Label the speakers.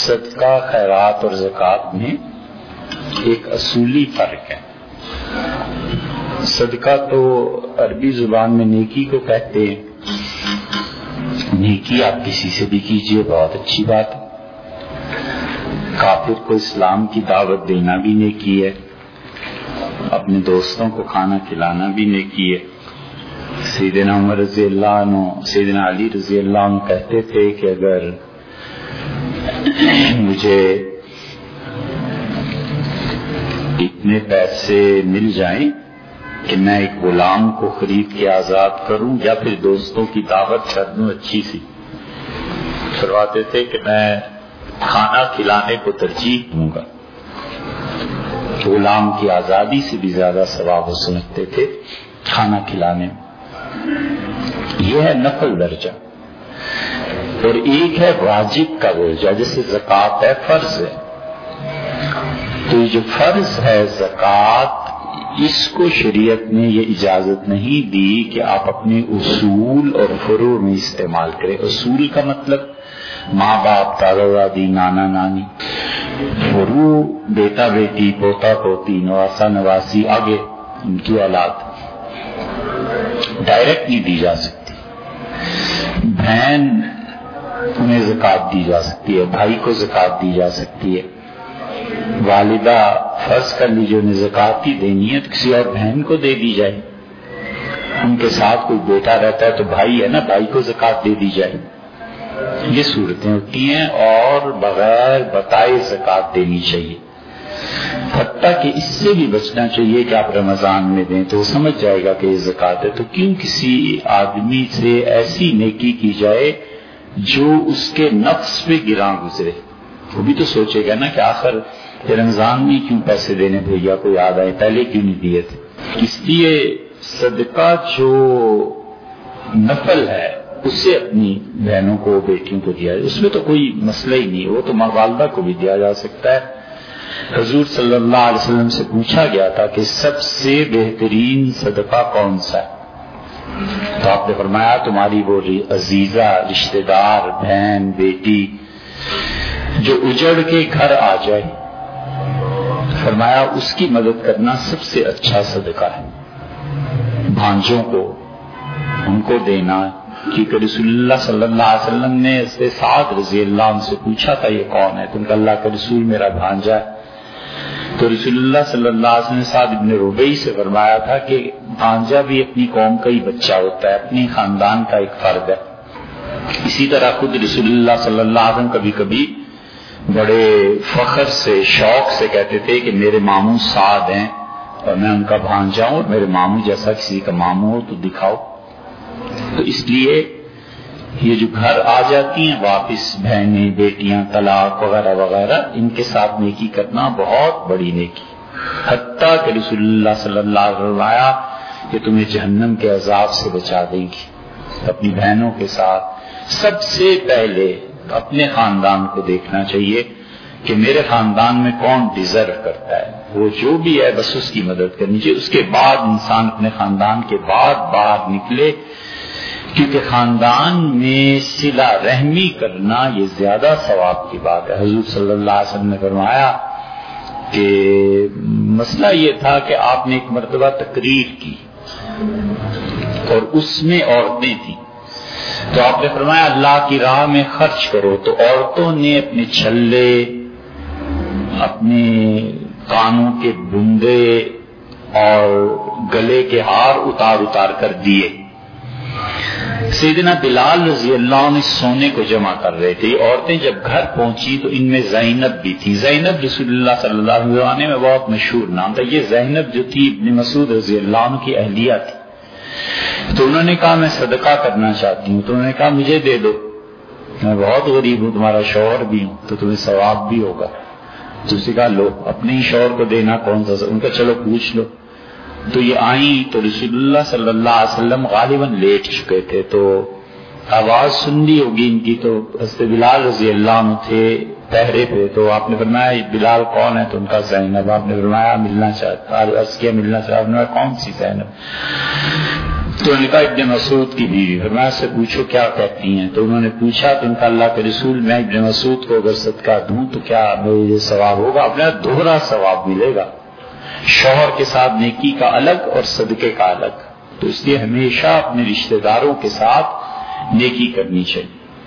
Speaker 1: صدقہ خیرات اور زکوٰۃ میں ایک اصولی فرق ہے. صدقہ تو عربی زبان میں نیکی کو کہتے ہیں. نیکی آپ کسی سے بھی کیجئے، بہت اچھی بات ہے. کافر کو اسلام کی دعوت دینا بھی نیکی ہے، اپنے دوستوں کو کھانا کھلانا بھی نیکی ہے. سیدنا عمر رضی اللہ عنہ، سیدنا علی رضی اللہ عنہ کہتے تھے کہ اگر مجھے اتنے پیسے مل جائیں کہ میں ایک غلام کو خرید کے آزاد کروں یا پھر دوستوں کی دعوت کر دوں اچھی سی، فرماتے تھے کہ میں کھانا کھلانے کو ترجیح دوں گا. غلام کی آزادی سے بھی زیادہ ثواب وہ سمجھتے تھے کھانا کھلانے میں. یہ ہے نفل درجہ. اور ایک ہے واجب کا درجہ، جیسے زکوٰۃ ہے، فرض ہے. تو یہ جو فرض ہے زکوٰۃ، اس کو شریعت نے یہ اجازت نہیں دی کہ آپ اپنے اصول اور فروع میں استعمال کریں. اصول کا مطلب ماں باپ، دادا دادی، نانا نانی. فروع بیٹا بیٹی، پوتا پوتی، نواسا نواسی، آگے ان کی اولاد ڈائریکٹ نہیں دی جا سکتی. بہن انہیں زکوٰۃ دی جا سکتی ہے، بھائی کو زکوٰۃ دی جا سکتی ہے. والدہ فرض کر لیجیے انہیں زکوٰۃ ہی دینی ہے تو کسی اور بہن کو دے دی جائے. ان کے ساتھ کوئی بیٹا رہتا ہے تو بھائی ہے نا، بھائی کو زکوٰۃ دے دی جائے. یہ صورتیں ہوتی ہیں. اور بغیر بتائے زکوٰۃ دینی چاہیے. حتیٰ کہ اس سے بھی بچنا چاہیے کہ آپ رمضان میں دیں تو وہ سمجھ جائے گا کہ یہ زکوٰۃ ہے. تو کیوں کسی آدمی سے ایسی نیکی کی جائے جو اس کے نفس پہ گراں گزرے. وہ بھی تو سوچے گا نا کہ آخر رمضان میں کیوں پیسے دینے بھیا کو یاد آئے، پہلے کیوں نہیں دیے تھے. اس لیے صدقہ جو نفل ہے اسے اپنی بہنوں کو، بیٹیوں کو دیا جائے. اس میں تو کوئی مسئلہ ہی نہیں. وہ تو ماں والدہ کو بھی دیا جا سکتا ہے. حضور صلی اللہ علیہ وسلم سے پوچھا گیا تھا کہ سب سے بہترین صدقہ کون سا ہے؟ تو آپ نے فرمایا تمہاری وہ عزیزہ، رشتہ دار، بہن، بیٹی جو اجڑ کے گھر آ جائے، فرمایا اس کی مدد کرنا سب سے اچھا صدقہ ہے. بھانجوں کو، ان کو دینا. کیونکہ رسول اللہ صلی اللہ علیہ وسلم نے سعد رضی اللہ عنہ سے پوچھا تھا یہ کون ہے؟ تو ان کا اللہ کا رسول میرا بھانجا ہے. تو رسول اللہ صلی اللہ علیہ وسلم نے سعد ابن ربیع سے فرمایا تھا کہ بھانجا بھی اپنی قوم کا ہی بچہ ہوتا ہے، اپنی خاندان کا ایک فرد ہے. اسی طرح خود رسول اللہ صلی اللہ علیہ وسلم کبھی کبھی بڑے فخر سے، شوق سے کہتے تھے کہ میرے ماموں سعد ہیں اور میں ان کا بھانجا ہوں، اور میرے ماموں جیسا کسی کا ماموں ہو تو دکھاؤ. تو اس لیے یہ جو گھر آ جاتی ہیں واپس بہنیں، بیٹیاں، طلاق وغیرہ وغیرہ، ان کے ساتھ نیکی کرنا بہت بڑی نیکی. حتیٰ کہ رسول اللہ صلی اللہ علیہ وسلم آیا کہ تمہیں جہنم کے عذاب سے بچا دیں گی. اپنی بہنوں کے ساتھ سب سے پہلے اپنے خاندان کو دیکھنا چاہیے کہ میرے خاندان میں کون ڈیزرو کرتا ہے. وہ جو بھی ہے بس اس کی مدد کرنی چاہیے. اس کے بعد انسان اپنے خاندان کے بعد باہر نکلے، کیونکہ خاندان میں صلہ رحمی کرنا یہ زیادہ ثواب کی بات ہے. حضور صلی اللہ علیہ وسلم نے فرمایا کہ مسئلہ یہ تھا کہ آپ نے ایک مرتبہ تقریر کی اور اس میں عورتیں تھیں. تو آپ نے فرمایا اللہ کی راہ میں خرچ کرو. تو عورتوں نے اپنے چھلے، اپنے کانوں کے بندے اور گلے کے ہار اتار اتار کر دیے. سیدنا بلال رضی اللہ عنہ سونے کو جمع کر رہے تھے. عورتیں جب گھر پہنچی تو ان میں زینب بھی تھی. زینب رسول اللہ صلی اللہ علیہ وسلم میں بہت مشہور نام تھا. یہ زینب جو تھی ابن مسعود رضی اللہ عنہ کی اہلیہ تھی. تو انہوں نے کہا میں صدقہ کرنا چاہتی ہوں. تو انہوں نے کہا مجھے دے دو، میں بہت غریب ہوں، تمہارا شوہر بھی ہوں تو تمہیں ثواب بھی ہوگا. تو اسی کہا لو، اپنے ہی شوہر کو دینا کون سا. ان کا چلو پوچھ لو. تو یہ آئیں تو رسول اللہ صلی اللہ علیہ وسلم غالباً لیٹ چکے تھے تو آواز سن لی ہوگی ان کی. تو حضرت بلال رضی اللہ عنہ تھے پہرے پہ. تو آپ نے فرمایا بلال کون ہے؟ تو ان کا زینب. آپ نے فرمایا ملنا چاہتا، عرض کیا ملنا چاہتا. کون سی زینب؟ تو انہوں نے کہا ابن مسعود کی بیوی. فرمایا سے پوچھو کیا کہتی ہیں. تو انہوں نے پوچھا تو ان کا اللہ کے رسول میں ابن مسعود کو اگر صدقہ دوں تو کیا میرے ثواب ہوگا؟ اپنا دوہرا ثواب ملے گا، شوہر کے ساتھ نیکی کا الگ اور صدقے کا الگ. تو اس لیے ہمیشہ اپنے رشتہ داروں کے ساتھ نیکی کرنی چاہیے.